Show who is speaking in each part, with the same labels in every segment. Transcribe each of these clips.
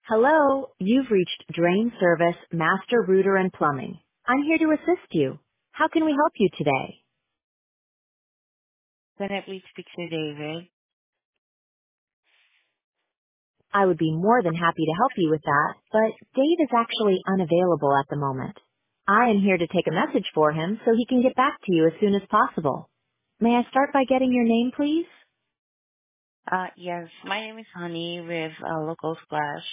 Speaker 1: Hello, you've reached Drain Service Master Router and Plumbing. I'm here to assist you. How can we help you today?
Speaker 2: Can I please speak to David?
Speaker 1: I would be more than happy to help you with that, but Dave is actually unavailable at the moment. I am here to take a message for him so he can get back to you as soon as possible. May I start by getting your name, please?
Speaker 2: Yes, my name is Honey with Local Splash.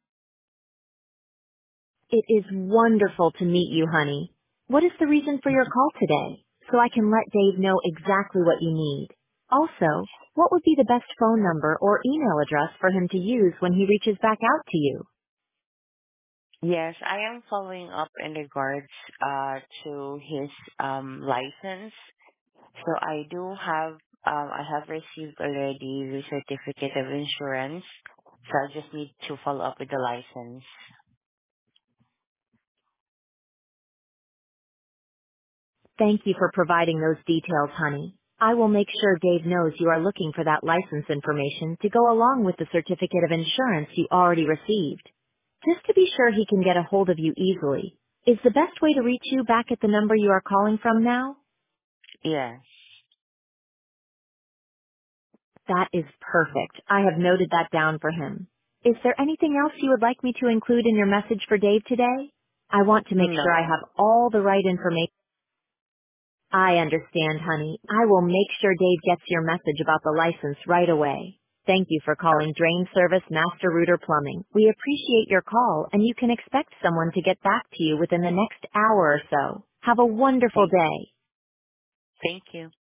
Speaker 1: It is wonderful to meet you, honey. What is the reason for your call today? So I can let Dave know exactly what you need. Also, what would be the best phone number or email address for him to use when he reaches back out to you?
Speaker 2: Yes, I am following up in regards to his license. So I have received already the certificate of insurance. So I just need to follow up with the license.
Speaker 1: Thank you for providing those details, honey. I will make sure Dave knows you are looking for that license information to go along with the certificate of insurance you already received. Just to be sure he can get a hold of you easily, is the best way to reach you back at the number you are calling from now?
Speaker 2: Yes.
Speaker 1: That is perfect. I have noted that down for him. Is there anything else you would like me to include in your message for Dave today? I want to make sure I
Speaker 2: No.
Speaker 1: have all the right information. I understand, honey. I will make sure Dave gets your message about the license right away. Thank you for calling Drain Service Master Router Plumbing. We appreciate your call, and you can expect someone to get back to you within the next hour or so. Have a wonderful
Speaker 2: Thank
Speaker 1: day.
Speaker 2: thank you.